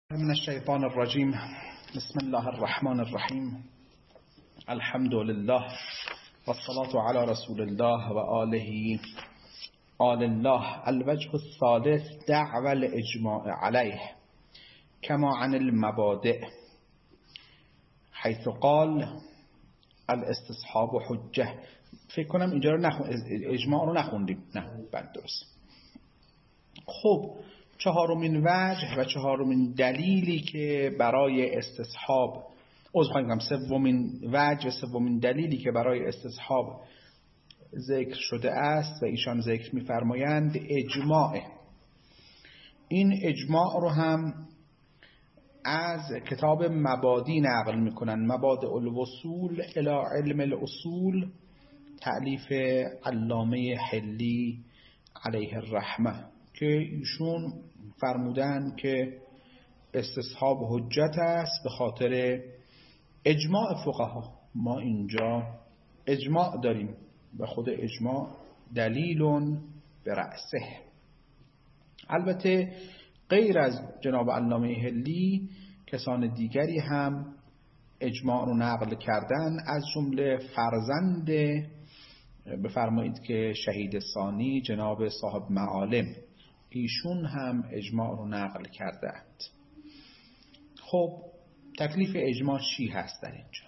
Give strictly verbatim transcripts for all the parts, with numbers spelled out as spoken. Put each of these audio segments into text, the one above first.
من الشيطان الرجيم. بسم الله الرحمن الرحيم. الحمد لله والصلاة على رسول الله وآله آل الله. الوجه الثالث دعوى الإجماع عليه كما عن المبادئ، حيث قال الاستصحاب حجة. فکر کنم اینجا رو نخون... اجماع رو نخوندیم. نه بله درست. خب چهارمین وجه و چهارمین دلیلی که برای استصحاب عذر می‌خوام سومین وجه و سومین دلیلی که برای استصحاب ذکر شده است و ایشان ذکر می‌فرمایند اجماع. این اجماع رو هم از کتاب مبادی نقل می‌کنند. مبادئ الوصول الی علم الاصول، تألیف علامه حلی علیه الرحمه، که ایشون فرمودن که استصحاب حجت است به خاطر اجماع فقها. ما اینجا اجماع داریم و خود اجماع دلیلون به رأسه. البته غیر از جناب علامه حلی کسان دیگری هم اجماع رو نقل کردن، از جمله فرزند بفرمایید که شهید ثانی جناب صاحب معالم، ایشون هم اجماع رو نقل کردند. خب تکلیف اجماع چی هست در اینجا؟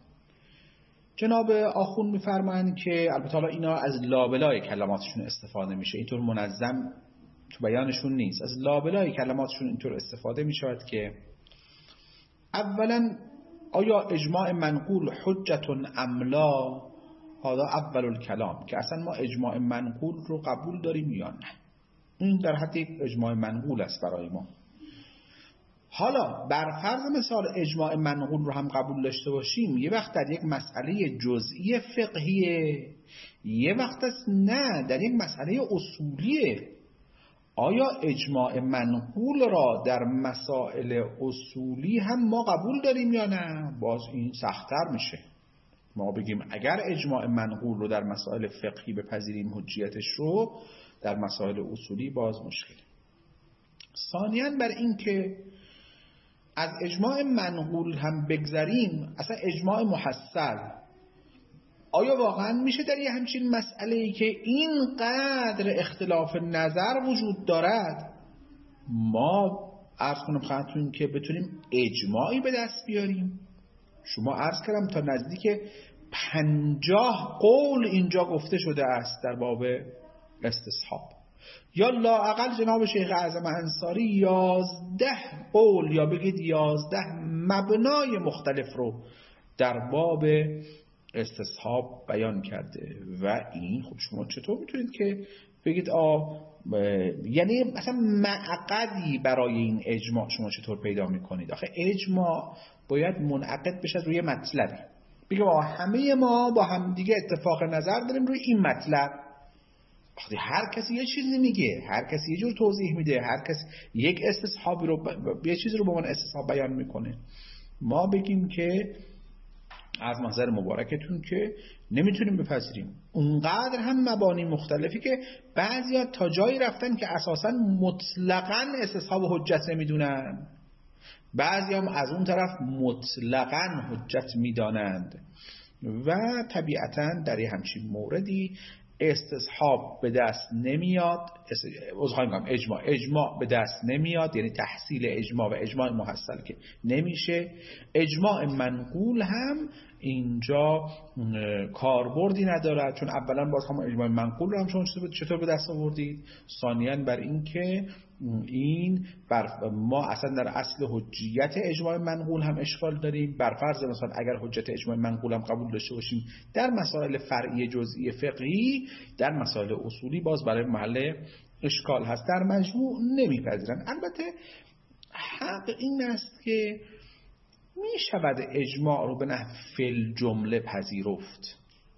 جناب آخون میفرمایند که البته حالا اینا از لابلای کلماتشون استفاده میشه، اینطور منظم تو بیانشون نیست، از لابلای کلماتشون اینطور استفاده میشود که اولا آیا اجماع منقول حجتون ام لا؟ هذا اول الکلام، که اصلا ما اجماع منقول رو قبول داریم یا نه. این در حد یک اجماع منقول است برای ما. حالا بر فرض مثال اجماع منقول رو هم قبول داشته باشیم، یه وقت در یک مسئله جزئی فقهیه، یه وقت است نه در یک مسئله اصولیه. آیا اجماع منقول را در مسائل اصولی هم ما قبول داریم یا نه؟ باز این سخت‌تر میشه. ما بگیم اگر اجماع منقول رو در مسائل فقهی بپذیریم حجیتش رو، در مسائل اصولی باز مشکل. ثانیاً بر این که از اجماع منقول هم بگذریم، اصلا اجماع محصل آیا واقعاً میشه در یه همچین مسئله‌ای که اینقدر اختلاف نظر وجود دارد ما عرض کنم خدمتتون که بتونیم اجماعی به دست بیاریم؟ شما عرض کردم تا نزدیک پنجاه قول اینجا گفته شده است در باب استصحاب، یا لااقل جناب شیخ اعظم انصاری یازده قول یا بگید یازده مبنای مختلف رو در باب استصحاب بیان کرده. و این خب شما چطور میتونید که بگید آ یعنی مثلا معقدی برای این اجماع شما چطور پیدا میکنید؟ آخه اجماع باید منعقد بشه روی مطلبی، بگیم آ همه ما با هم دیگه اتفاق نظر داریم روی این مطلب. وقتی هر کسی یه چیزی میگه، هر کسی یه جور توضیح میده، هر کسی یک استصحابی رو ب... یه چیزی رو به عنوان استصحاب بیان میکنه، ما بگیم که از منظر مبارکتون که نمیتونیم بپذیریم. اونقدر هم مبانی مختلفی که بعضیا تا جایی رفتن که اساساً مطلقاً استصحاب حجت نمیدونن، بعضی هم از اون طرف مطلقاً حجت میدانند. و طبیعتاً در یه همچین موردی استصحاب به دست نمیاد، عذرخواهی اجماع اجماع به دست نمیاد، یعنی تحصیل اجماع و اجماع محصل که نمیشه. اجماع منقول هم اینجا کاربردی ندارد، چون اولا باز هم اجماع منقول رو هم شما چطور به دست آوردید؟ ثانیاً بر این که این بر ما اصلا در اصل حجیت اجماع منقول هم اشکال داریم. بر فرض مثلا اگر حجت اجماع منقول هم قبول داشته باشیم در مسائل فرعی جزئی فقهی، در مسائل اصولی باز برای محل اشکال هست. در مجموع نمیپذیرن. البته حق این است که می شود اجماع رو به نحو فی جمله پذیرفت.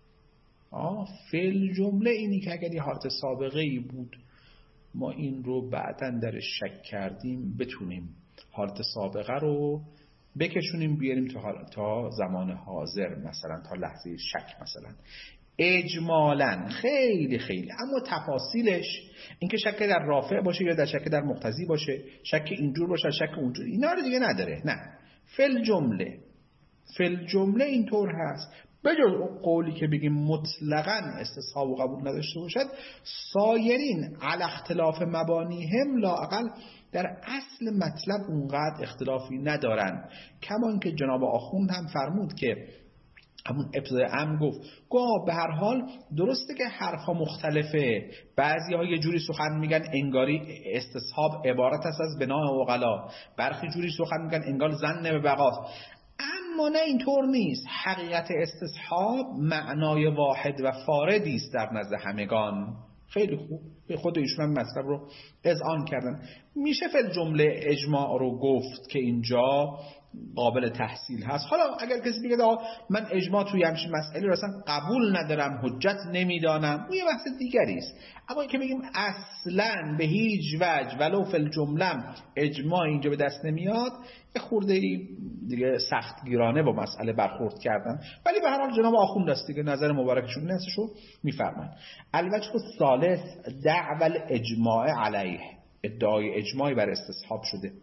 آه فی جمله اینی که اگر یه حالت سابقه ای بود ما این رو بعداً درش شک کردیم، بتونیم حالت سابقه رو بکشونیم بیاریم تا تا زمان حاضر، مثلا تا لحظه شک. مثلا اجمالاً خیلی خیلی، اما تفاصیلش اینکه شک در رافع باشه یا در شک در مقتضی باشه، شک اینجور باشه شک اونجور، اینا رو دیگه نداره. نه، فل جمله فل جمله اینطور هست، بجز قولی که بگیم مطلقاً استصحاب و قبول نداشته باشد، سایرین علی اختلاف مبانیهم لااقل در اصل مطلب اونقدر اختلافی ندارن. کما که جناب آخوند هم فرمود که همون ابتدای امر گفت گفت به هر حال درسته که حرفا مختلفه، بعضی ها یه جوری سخن میگن انگاری استصحاب عبارت است از بناء عقلا، برخی جوری سخن میگن انگار ظن به بقاست، اما نه اینطور نیست. حقیقت استصحاب معنای واحد و فاردی است در نزد همگان. خیلی خوب، خود ایشون هم مطلب رو اذعان کردن. میشه فل جمله اجماع رو گفت که اینجا قابل تحصیل هست. حالا اگر کسی بگه من اجماع توی همچین مسئله رو اصلا قبول ندارم، حجت نمیدانم، اون یه بحث دیگری است. اما که بگیم اصلا به هیچ وجه ولو فل جمله اجماع اینجا به دست نمیاد، یه خورده دیگه سختگیرانه با مسئله برخورد کردن. ولی به هر حال جناب آخوند است دیگه، نظر مبارکشون این هستشو میفرمایند. الوجه الثالث دعوى الاجماع علیه، ادعای اجماعی بر استصحاب شده.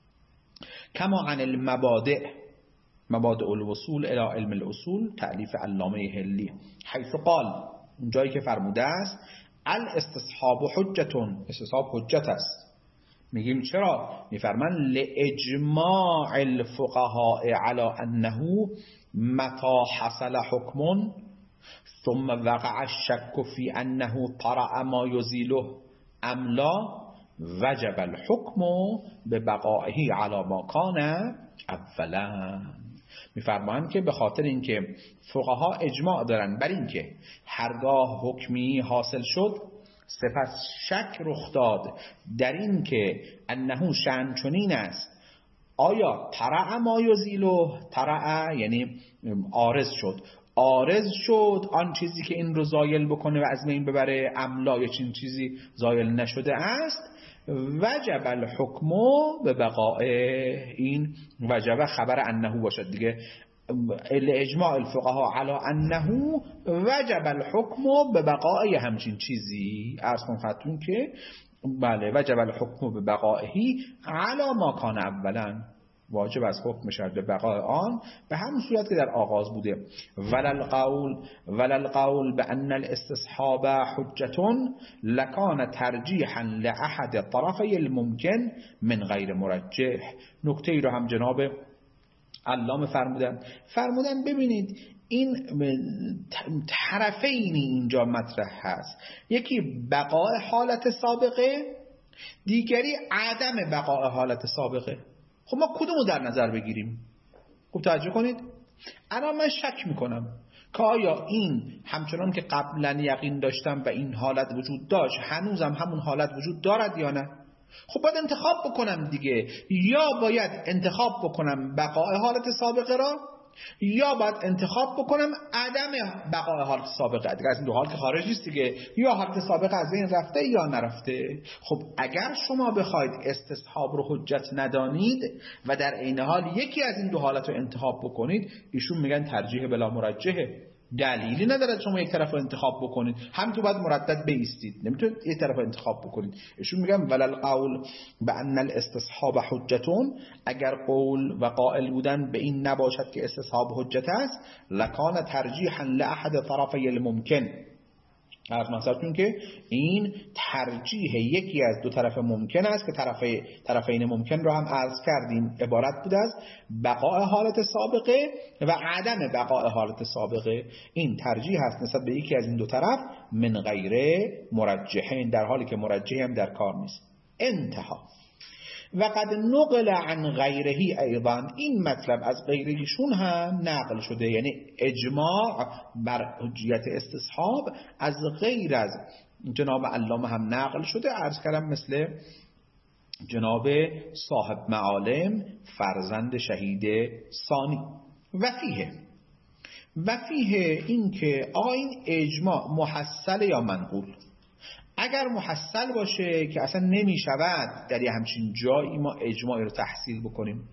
کما عن المبادئ مبادئ الوصول الى علم الاصول تألیف علامه هلی، حیث قال، اونجایی که فرموده است الاستصحاب حجتون، استصحاب حجت است. میگیم چرا؟ میفرمان لاجماع الفقهاء على انه متى حصل حکم ثم وقع الشك في انه طرأ ما يزيله ام لا وجب الحکم به بقائه علی ما کان اولا. میفرمایند که به خاطر اینکه فقها اجماع دارن بر اینکه هرگاه حکمی حاصل شد سپس شک رخ داد در این که انه شأن چنین است، آیا طرأ ما یزیله، طرأ یعنی عارض شد، عارض شد آن چیزی که این رو زایل بکنه و از بین ببره، املا یا چین چیزی زایل نشده است، وجب الحکم به بقاء، این وجب خبر انه باشد دیگه، اجماع الفقهاء علی انه وجب الحکم به بقاء همچین چیزی. عرض کنم خدمتتون که بله وجب الحکم به بقائه علی ما کان اولا، واجب از حکم شد به بقای آن به همون صورت که در آغاز بوده. ولل قول ولل قول بان الاستصحاب حجتون لکان ترجیحا لاحد طرفی الممکن من غیر مرجح. نکته ای رو هم جناب علامه فرمودن فرمودن ببینید این طرفینی اینجا مطرح هست، یکی بقای حالت سابقه، دیگری عدم بقای حالت سابقه. خب ما کدومو در نظر بگیریم؟ خب توجه کنید، الان من شک میکنم که آیا این همچنان که قبلا یقین داشتم و این حالت وجود داشت هنوزم همون حالت وجود دارد یا نه؟ خب باید انتخاب بکنم دیگه، یا باید انتخاب بکنم بقای حالت سابقه را، یا باید انتخاب بکنم عدم بقای حالت سابقه. دیگه از این دو حال که خارج نیست دیگه، یا حالت سابقه از بین رفته یا نرفته. خب اگر شما بخواید استصحاب رو حجت ندانید و در عین حال یکی از این دو حالت رو انتخاب بکنید، ایشون میگن ترجیح بلا مرجحه، دلیلی ندارد شما یک طرف رو انتخاب بکنید، هم تو باید مردد بایستید، نمیتونید یک طرف رو انتخاب بکنید. ایشون میگن ولل قول بان الاستصحاب حجتون، اگر قول و قائل بودن به این نباشد که استصحاب حجت است، لکان ترجیحا لاحد طرفی الممکن، از مثلا که این ترجیح یکی از دو طرف ممکن است که طرف طرفین ممکن رو هم عرض کردیم، عبارت بوده از بقاء حالت سابقه و عدم بقاء حالت سابقه. این ترجیح هست نسبت به یکی از این دو طرف من غیر مرجحین، در حالی که مرجحی هم در کار نیست. انتها. و قد نقل عن غیرهی ایضا، این مطلب از غیرهشون هم نقل شده، یعنی اجماع بر حجیت استصحاب از غیر از جناب علامه هم نقل شده. عرض کردم مثل جناب صاحب معالم فرزند شهید ثانی. و فیه و فیه این که آقا این اجماع محصل یا منقول. اگر محصل باشه که اصلا نمی شود در یه همچین جایی ما اجماعی رو تحصیل بکنیم،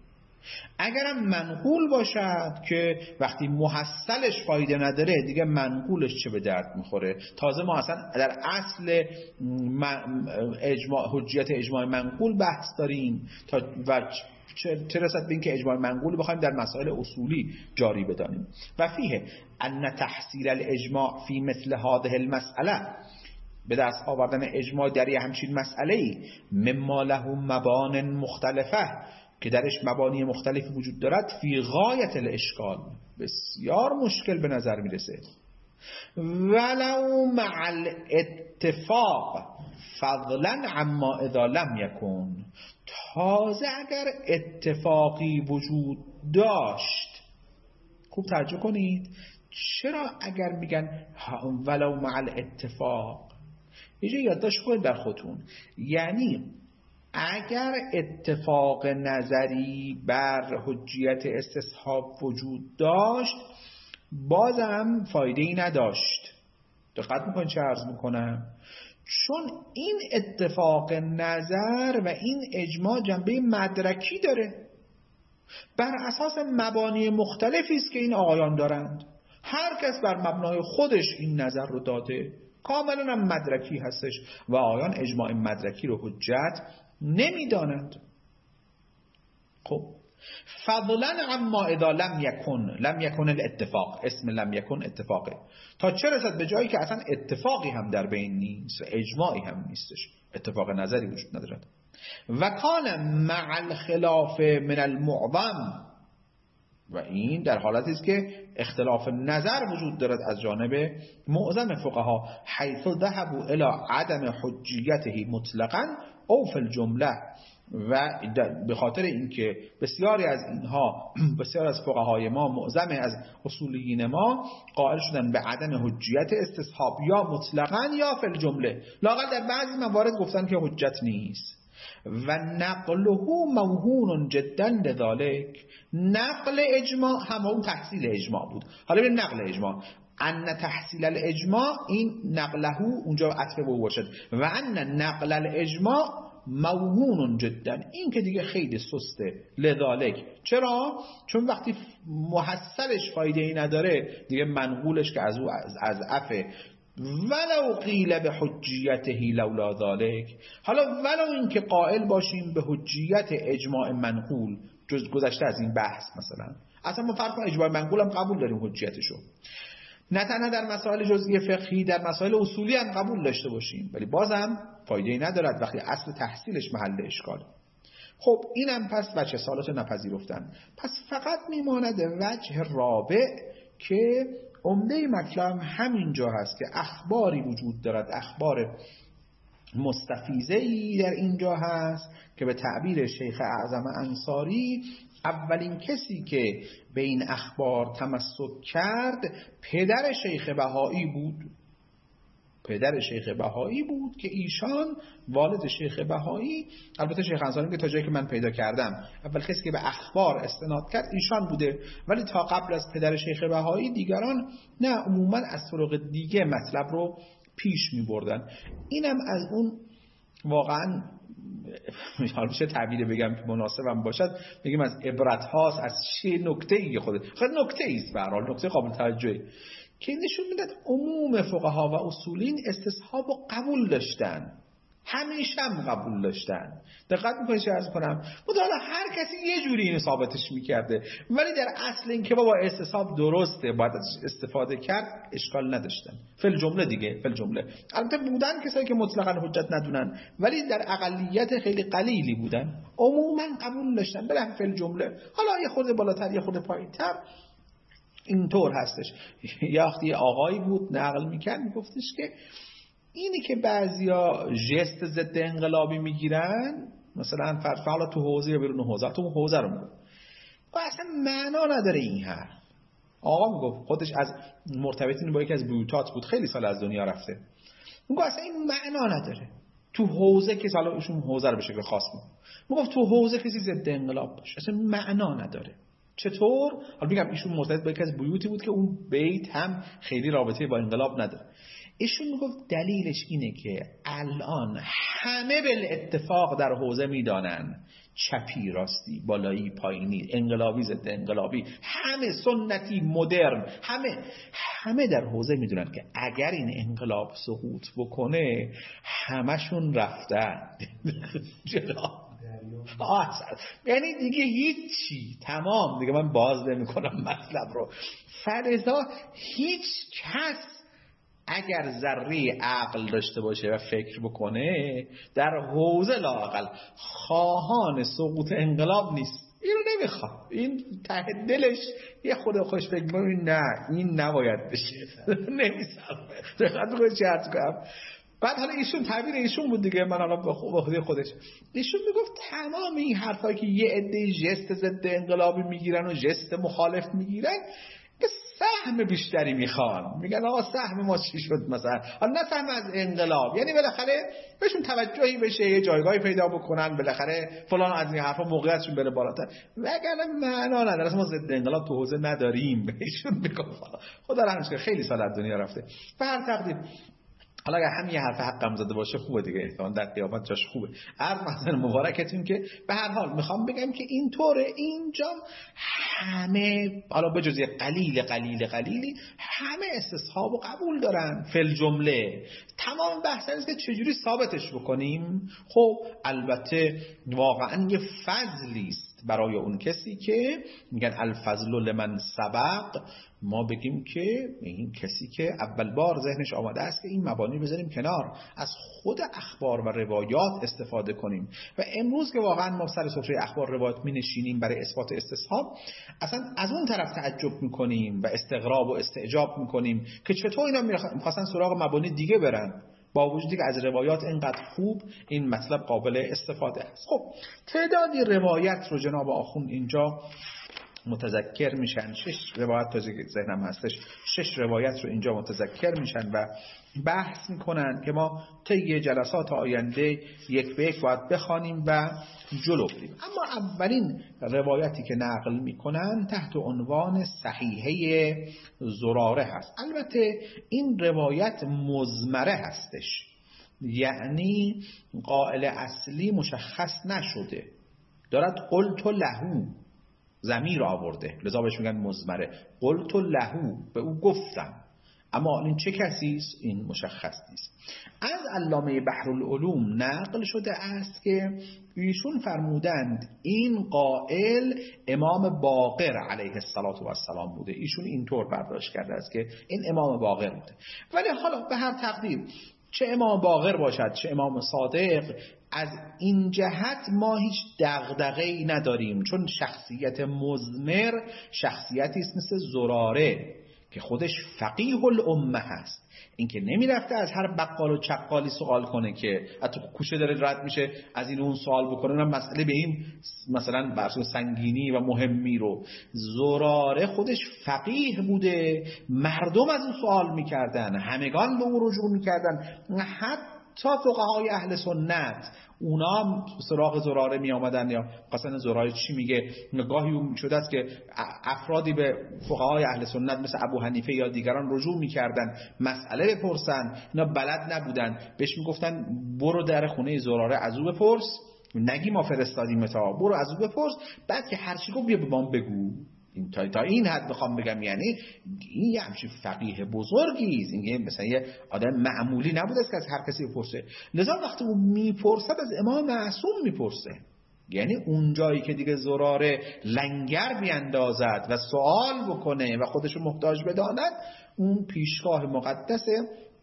اگرم منقول باشد که وقتی محصلش فایده نداره دیگه منقولش چه به درد میخوره. تازه ما اصلا در اصل اجماع حجیت اجماع منقول بحث داریم تا و چه رسد به این که اجماع منقول بخوایم در مسائل اصولی جاری بدانیم. و فیه ان تحصیل الاجماع فی مثل هذه المسئله، به دست آوردن اجماع در یه همچین مسئله‌ای، مما له مبان مختلفه، که درش مبانی مختلفی وجود دارد، فی غایت الاشکال، بسیار مشکل به نظر میرسه. ولو مع الاتفاق فضلا عما اذا لم یکن، تازه اگر اتفاقی وجود داشت. خوب توجه کنید، چرا اگر میگن ولو مع الاتفاق، یه جا یادداشت کنید در خودتون، یعنی اگر اتفاق نظری بر حجیت استصحاب وجود داشت بازم فایده ای نداشت. دقت میکنید چه عرض میکنم؟ چون این اتفاق نظر و این اجماع جنبه مدرکی داره، بر اساس مبانی مختلفی است که این آقایان دارند. هر کس بر مبنای خودش این نظر رو داده، کاملا هم مدرکی هستش و آقایان اجماع مدرکی رو حجت نمیدانند. خب فضلا عما اذا لم یکن، لم یکن الاتفاق، اسم لم یکن اتفاقه، تا چه رسد به جایی که اصلا اتفاقی هم در بین نیست، اجماعی هم نیستش، اتفاق نظری وجود ندارد. و کان مع الخلاف من المعظم، و این در حالتی است که اختلاف نظر وجود دارد از جانب معظم فقها، حیث ذهبوا الی عدم حجیته مطلقا او فی الجمله، و به خاطر اینکه بسیاری از اینها، بسیار از فقهای ما، معظم از اصولیین ما قائل شدن به عدم حجیت استصحاب یا مطلقا یا فی الجمله، لااقل در بعضی موارد گفتن که حجت نیست. و نقله موهون جدا لذالک، نقل اجماع هم اون تحصیل اجماع بود. حالا به نقل اجماع، ان تحصیل الاجماع، این نقله اونجا عطف به او باشد، و ان نقل الاجماع موهون جدا، این که دیگه خیلی سسته. لذالک، چرا؟ چون وقتی محصلش فایده ای نداره دیگه منقولش که از او از عفه. ولو قیل به حجیته لولا ذالک، حالا ولو این که قائل باشیم به حجیت اجماع منقول، جز گذشته از این بحث، مثلا اصلا ما فرق اجماع منقول هم قبول داریم حجیتشو، نه تنها در مسائل جزئی فقهی، در مسائل اصولی هم قبول داشته باشیم، ولی بازم فایده‌ای ندارد وقتی اصل تحصیلش محل اشکال. خب اینم پس وجه سالات نپذیرفتن. پس فقط میماند وجه رابع که عمده مطلب همینجا هست که اخباری وجود دارد، اخبار مستفیضه‌ای در اینجا هست که به تعبیر شیخ اعظم انصاری اولین کسی که به این اخبار تمسک کرد پدر شیخ بهایی بود. پدر شیخ بهایی بود که ایشان والد شیخ بهایی، البته شیخ انصاری که تا جایی که من پیدا کردم اول کسی که به اخبار استناد کرد ایشان بوده، ولی تا قبل از پدر شیخ بهایی دیگران نه، عموما از طرق دیگه مطلب رو پیش می بردن. اینم از اون واقعا حالا میشه تعبیر بگم که مناسبم باشد، بگیم از عبرت هاست، از چه نکته‌ای خودت خود نکته ایست، به هر حال نکته قابل توجهی که نشون میداد عموم فقها و اصولین استصحاب رو قبول داشتن، همیشه هم قبول داشتن. دقت میکنید چه عرض کنم؟ مطالعه هر کسی یه جوری اینو ثابتش میکرده، ولی در اصل این که بابا استصحاب درسته باید استفاده کرد اشکال نداشتن. فل جمله دیگه، فل جمله البته بودن کسایی که مطلقاً حجت ندونن، ولی در اقلیت خیلی قلیلی بودن، عموما قبول داشتن بله فل جمله. حالا یه خورده بالاتر یه خورده پایینتر اینطور هستش. یه وقتی آقایی بود نقل میکرد میگفتش که اینی که بعضیا ژست ضد انقلابی میگیرن، مثلا فرض تو حوزه یا بیرون حوزه، تو اون حوزه رو میگه اصلا معنا نداره این حرف. آقا میگفت خودش از مرتبطین با یکی از بیوتات بود، خیلی سال از دنیا رفته، میگه اصلا این معنا نداره تو حوزه که حالا ایشون حوزه رو به شکل خاص میگه، میگفت تو حوزه کسی ضد انقلاب باشه اصلا معنا نداره. چطور؟ حالا میگم ایشون مرتبط با یکی از بیوتی بود که اون بیت هم خیلی رابطه با انقلاب نداره. ایشون میگفت دلیلش اینه که الان همه بالاتفاق در حوزه میدانن چپی راستی، بالایی پایینی، انقلابی ضد انقلابی، همه سنتی مدرن، همه همه در حوزه میدونن که اگر این انقلاب سقوط بکنه همشون رفتن جناب. یعنی دیگه هیچی، تمام دیگه. من باز نمی‌کنم مطلب رو. فرضا هیچ کس اگر ذره عقل داشته باشه و فکر بکنه در حوزه لااقل خواهان سقوط انقلاب نیست. اینو نمیخواد. این ته دلش یه خود خوش فکر می‌کنه نه این نباید بشه. نمی‌سازه. دقت کنید چه حرف کنم. بعد حالا ایشون تعبیر ایشون بود دیگه، من حالا به خود خودش ایشون میگفت تمام این حرفایی که یه عده ژست ضد انقلابی میگیرن و ژست مخالف میگیرن که سهم بیشتری میخوان. میگن آقا سهم ما چی شد مثلا، حالا نه سهم از انقلاب، یعنی بالاخره بهشون توجهی بشه، یه جایگاهی پیدا بکنن، بالاخره فلان از این حرفا موقعیتشون بره بالاتر. وگرنه معنا نداره. ما ضد انقلاب تو حوزه نداریم. ایشون میگفت خدا رحمش کنه خیلی سال از دنیا رفته. به هر تقدیر حالا اگر همین حرف حقم زده باشه خوبه دیگه، احتمال در قیامت جاش خوبه. عرض مثلا مبارکتون که به هر حال میخوام بگم که اینطوره. اینجا همه حالا بجز یه قلیل قلیل قلیلی همه استصحاب و قبول دارن فل جمله. تمام بحث اینه که چجوری ثابتش بکنیم. خب البته واقعا یه فضلی است برای اون کسی که میگن الفضل لمن سبق، ما بگیم که این کسی که اول بار ذهنش آماده است که این مبانی بذاریم کنار، از خود اخبار و روایات استفاده کنیم. و امروز که واقعا ما سر سفره اخبار روایات می نشینیم برای اثبات استصحاب، اصلا از اون طرف تعجب میکنیم و استغراب و استعجاب میکنیم که چطور اینا میخواستن سراغ مبانی دیگه برن، با وجودی که از روایات اینقدر خوب این مطلب قابل استفاده است. خب تعدادی روایت رو جناب آخوند اینجا متذکر میشن. شش روایت تا ذهنم هستش، شش روایت رو اینجا متذکر میشن و بحث میکنن که ما طی جلسات آینده یک به یک باید بخوانیم و جلو بریم. اما اولین روایتی که نقل میکنن تحت عنوان صحیحه زراره هست. البته این روایت مضمره هستش، یعنی قائل اصلی مشخص نشده، دارد قلت لهو ضمیر آورده، لذا بهش میگن مضمره. قلت لهو، به او گفتم، اما این چه کسی است این مشخص نیست. از علامه بحرالعلوم نقل شده است که ایشون فرمودند این قائل امام باقر علیه السلام بوده. ایشون اینطور برداشت کرده است که این امام باقر بوده. ولی حالا به هر تقدیر چه امام باقر باشد چه امام صادق، از این جهت ما هیچ دغدغه‌ای نداریم، چون شخصیت مضمر شخصیتی است مثل زراره که خودش فقیه الامه هست. این که نمی رفته از هر بقال و چقالی سوال کنه که حتی کوچه داره رد میشه از این اون سوال بکنه، اونم مسئله به این مثلا برسون سنگینی و مهمی رو. زراره خودش فقیه بوده، مردم از اون سوال میکردن، همگان به او رجوع میکردن، حتی فقهای اهل سنت اونا سراغ زراره می آمدن. یا قصد زراره چی میگه، نگاهی شده است که افرادی به فقهای اهل سنت مثل ابو حنیفه یا دیگران رجوع میکردن مسئله بپرسن، اینا بلد نبودن، بهش میگفتن برو در خونه زراره از او بپرس، نگی ما فرستادیم تا، برو از او بپرس، بعد که هر چی گفت بیا به ما بگو. این تا, تا این حد بخوام بگم یعنی این یه همچین فقیه بزرگی است، این مثلا یه آدم معمولی نبوده است که از هر کسی بپرسه. لذا وقتی اون میپرسد از امام معصوم میپرسه، یعنی اون جایی که دیگه زراره لنگر بیاندازد و سوال بکنه و خودشو محتاج بداند، اون پیشگاه مقدسه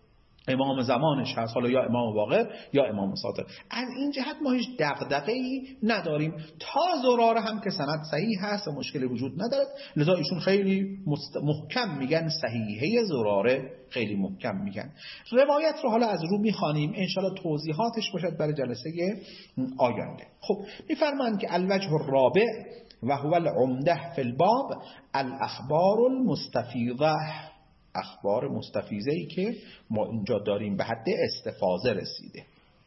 امام زمانش هست، حالا یا امام باقر یا امام صادق. از این جهت ما هیچ دغدغه‌ای نداریم. تا زراره هم که سند صحیح هست و مشکلی وجود ندارد، لذا ایشون خیلی مست... محکم میگن صحیحه زراره، خیلی محکم میگن. روایت رو حالا از رو میخوانیم، انشالله توضیحاتش باشد برای جلسه آینده. خب میفرمایند که الوجه الرابع و هو العمده فی الباب الاخبار المستفیضه، اخبار مستفیضه‌ای که ما اینجا داریم به حد استفاضه رسیده.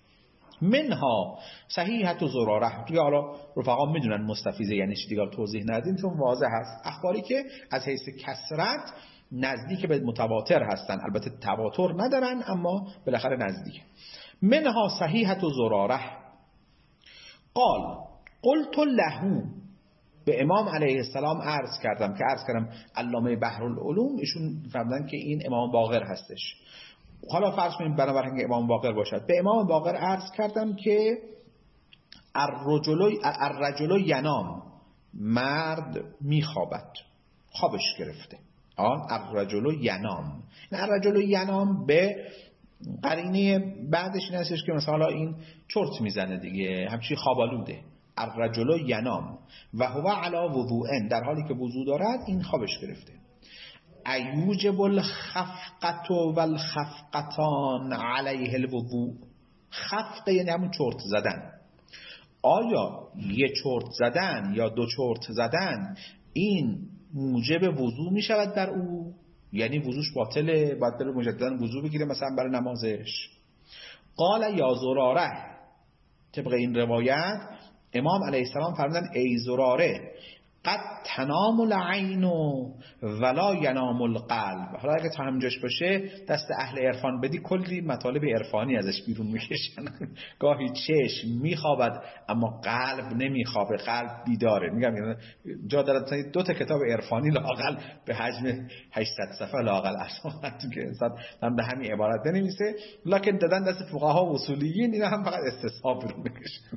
منها صحیحت و زراره، توی حالا رفقا میدونن مستفیضه یعنی چی، دیگه توضیح ندیم چون واضح هست. اخباری که از حیث کثرت نزدیک به متواتر هستن، البته تواتر ندارن اما بالاخره نزدیک. منها صحیحت و زراره قال قلت له، به امام علیه السلام عرض کردم که عرض کردم علامه بحرالعلوم ایشون فهمیدن که این امام باقر هستش. حالا فرض کنیم بنابراین اینکه امام باقر باشد، به امام باقر عرض کردم که الرجل الرجل ینام، مرد میخوابد، خوابش گرفته. آن الرجل ینام، این الرجل ینام به قرینه بعدش این هستش که مثلا این چرت میزنه دیگه، همچین خوابالوده. الرجل ینام و هو علی وضوء، در حالی که وضو دارد این خوابش گرفته. ایوجب الخفقة والخفقتان علیه الوضوء، خفقه یعنی همون چرت زدن. آیا یه چرت زدن یا دو چرت زدن این موجب وضو می شود در او؟ یعنی وضوش باطله، باید بره مجددا وضو بگیره مثلا برای نمازش؟ قال یا زراره، طبق این روایت امام علیه السلام فرمودن ای زراره قد تنام العین ولا ینام القلب. حالا اگه تا همجاش باشه دست اهل عرفان بدی کلی مطالب عرفانی ازش بیرون میکشن. گاهی چشم میخوابد اما قلب نمیخوابه، قلب بیداره. میگم جا داره دو تا کتاب عرفانی لااقل به حجم هشتصد صفحه لااقل اصلا که انسان هم به همین عبارت بنویسه، لکن دادن دست فقها و اصولیین اینا هم فقط استصحاب بیرون میکشن.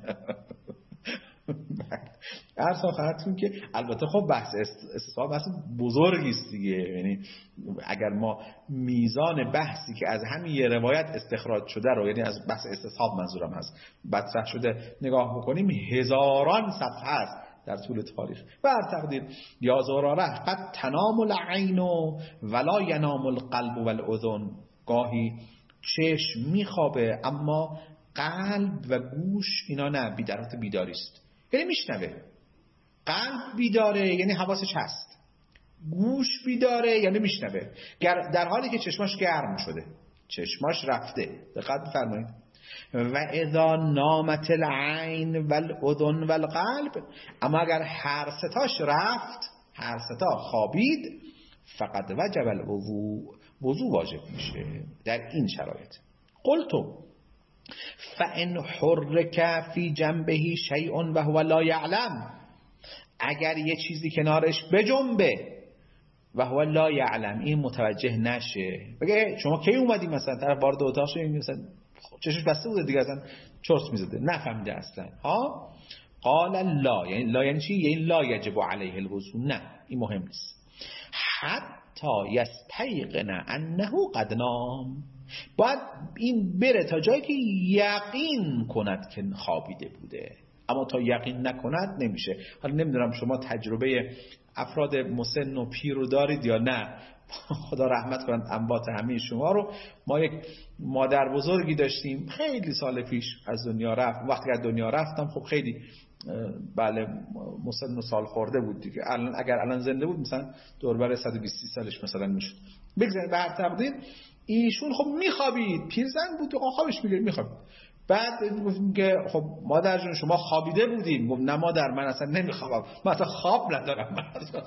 عرض خدمتتون که البته خب بحث استصحاب بحث بزرگی است دیگه، یعنی اگر ما میزان بحثی که از همین یه روایت استخراج شده رو، یعنی از بحث استصحاب منظورم هست، مطرح شده نگاه بکنیم هزاران صفحه است در طول تاریخ. و هر تقدیر یا زراره قد تنام العین ولا ینام القلب والاذن، گاهی چشم میخوابه اما قلب و گوش اینا نه، بیدارت بیداری است، یعنی میشنوه. قلب بیداره یعنی حواسش هست، گوش بیداره یعنی میشنوه، در حالی که چشماش گرم شده، چشماش رفته. دقت بفرمایید. و اذا نامت العین والاذن والقلب، اما اگر هر ستاش رفت، هر ستا خوابید، فقد وجب الوضوء، وضو واجب میشه در این شرایط. قلتو فان حرک فی جنبه شیء و هو لا یعلم، اگر یه چیزی کنارش بجنبه و هو لا یعلم، این متوجه نشه، بگه شما کی اومدی مثلا طرف وارد اتاق شد مثلا چشش بسته بوده دیگه اصلا چرت میزده نفهمیده اصلا ها، قال لا، یعنی لا یعنی چی؟ یعنی لا یجب علیه الوضوء، نه این مهم نیست. حتی یستیقن انه قد نام، باید این بره تا جایی که یقین کند که خوابیده بوده، اما تا یقین نکند نمیشه. حالا نمیدونم شما تجربه افراد مسن و پیر رو دارید یا نه، خدا رحمت کنند انبات همه شما رو. ما یک مادر بزرگی داشتیم خیلی سال پیش از دنیا رفت. وقتی از دنیا رفتم خب خیلی بله مسن و سال خورده بود دیگه، الان اگر الان زنده بود مثلا دور بر صد و بیست سالش مثلا میشد. بگذارید به هر تقدیر ایشون خب میخوابید، پیرزن بود و خوابش میگیره میخوابید. بعد گفتیم که خب مادر جون شما خوابیده بودیم؟ گفت نه مادر من اصلا نمیخوابم، من اصلا خواب ندارم، من اصلا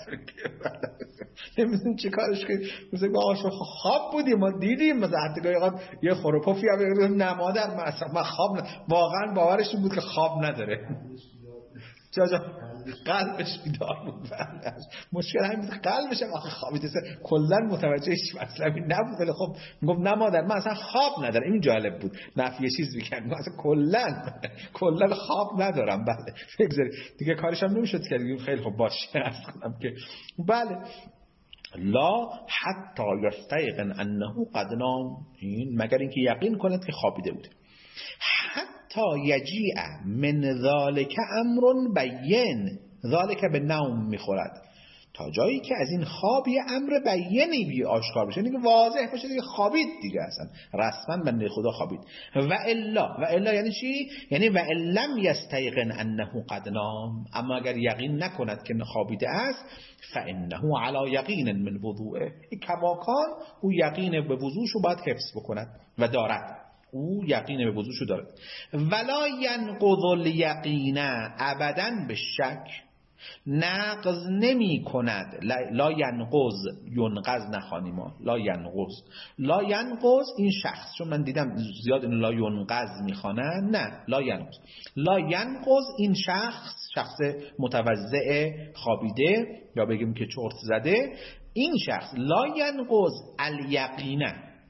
نمیدونم چی کارش کنیم. مثلا با آشو خواب بودیم ما دیدیم مثلا حتی گاهی اوقات یه خوروپوفی هم نه مادر من اصلا من خواب ندارم. واقعا باورش این بود که خواب نداره، جا جا قلبش بیدار بود. مشکل همین بود قلبش هم آخه خوابیده، کلا متوجه هیچ مطلبی نبود، ولی خب میگفت نه مادر من اصلا خواب ندارم. این جالب بود، نفی یه چیز میکنه، من اصلا کلا کلا خواب ندارم. بله بگذارید دیگه کارش هم نمیشد کرد. خیلی خب باشه اصلا که بله لا حتی یستیقن انه قد نام، این مگر اینکه یقین کند که خوابیده بوده. حتی یجیع من ذالک امر بین، ذالک به نوم میخورد، تا جایی که از این خواب یه امر بیینی بی آشکار بشه، یعنی واضح باشه دیگه خوابید دیگه، اصلا رسما بنده خدا خوابید. و الا، و الا یعنی چی؟ یعنی و لم یستیقن انه قد نام، اما اگر یقین نکند که خوابیده است، فانه علی یقین من وضوءه، کماکان او یقین به وضوشو باید حفظ بکند و دارد، او یقین به وضوشو دارد. ولا ینقض الیقین ابدا به شک، نقض نمی کند. لا ینقض، ینقض نخوانیم ما، لا ینقض. لا ینقض این شخص، چون من دیدم زیاد این لا ینقض میخوانن، نه لا ینقض. لا ینقض این شخص، شخص متوضع خوابیده یا بگیم که چرت زده، این شخص لا ینقض الیقینه،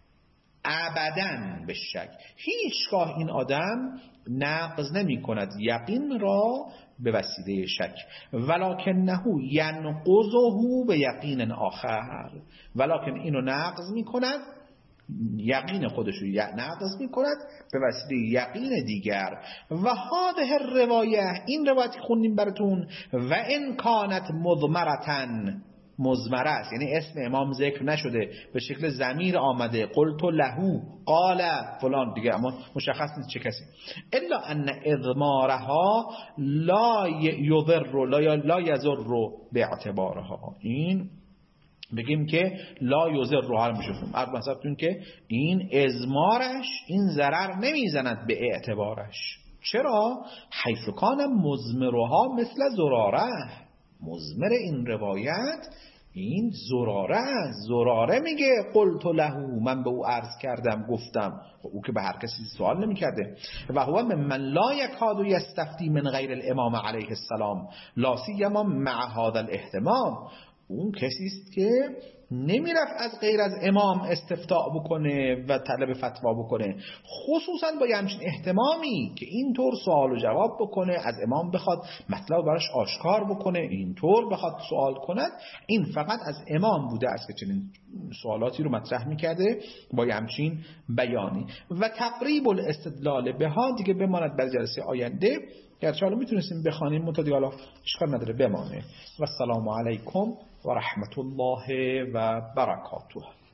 ابداً به شک، هیچگاه این آدم نقض نمی کند یقین را به وسیله شک. ولکنه ینقضه به یقین آخر، ولکن اینو نقض می کند، یقین خودش رو نقض می کند به وسیله یقین دیگر. و هذه الروایه، این روایتی خوندیم براتون، و ان کانت مضمرتن، مضمره است، یعنی اسم امام ذکر نشده، به شکل ضمیر آمده، قلت له، قال فلان، دیگه اما مشخص نیست چه کسی. الا ان اضمارها لا یضر لا لا یضر باعتبارها، این بگیم که لا یضر رو حال میشه فهم عرض مثلا که این اضمارش این ضرر نمیزند به اعتبارش. چرا؟ حیث کان مضمرها مثل زراره، مضمر این روایت این زراره است. زراره میگه قلت له، من به او عرض کردم، گفتم. او که به هر کسی سوال نمی کرده. و هو من لا یکاد یستفتی من غیر الامام علیه السلام لا سیما مع هذا الاهتمام، اون کسی است که نمیرفت از غیر از امام استفتاء بکنه و طلب فتوا بکنه، خصوصا با همچین اهتمامی که اینطور سوال و جواب بکنه، از امام بخواد مطلب براش آشکار بکنه، اینطور بخواد سوال کند. این فقط از امام بوده است که چنین سوالاتی رو مطرح میکرده با همچین بیانی. و تقریب الاستدلال به ها دیگه بماند برای جلسه آینده، گرچه حالا میتونستیم بخوانیم متدی، حالا اشکال نداره بمانه. و السلام علیکم و رحمت الله و برکاته.